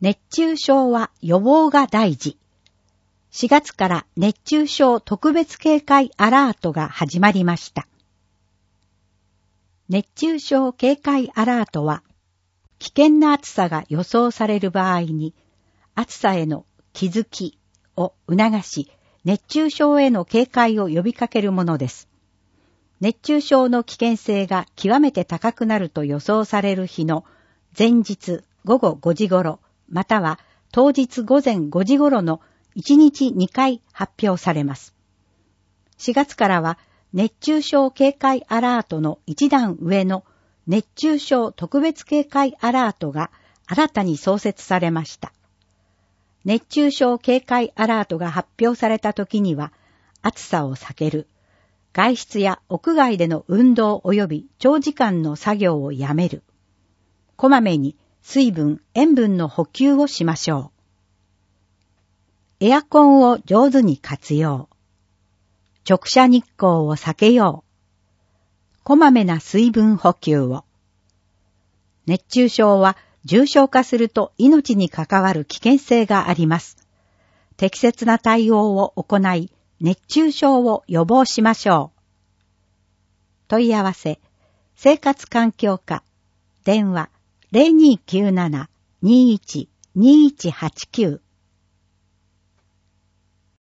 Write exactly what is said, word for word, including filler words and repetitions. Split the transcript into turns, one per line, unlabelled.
熱中症は予防が大事。しがつから熱中症特別警戒アラートが始まりました。熱中症警戒アラートは、危険な暑さが予想される場合に、暑さへの気づきを促し、熱中症への警戒を呼びかけるものです。熱中症の危険性が極めて高くなると予想される日の前日午後ごじ頃、または当日午前ごじ頃のいちにちにかい発表されます。しがつからは熱中症警戒アラートの一段上の熱中症特別警戒アラートが新たに創設されました。熱中症警戒アラートが発表された時には、暑さを避ける、外出や屋外での運動及び長時間の作業をやめる、こまめに水分、塩分の補給をしましょう。エアコンを上手に活用。直射日光を避けよう。こまめな水分補給を。熱中症は重症化すると命に関わる危険性があります。適切な対応を行い、熱中症を予防しましょう。問い合わせ、生活環境課、電話 ゼロにきゅうなな にいち にいちはちきゅう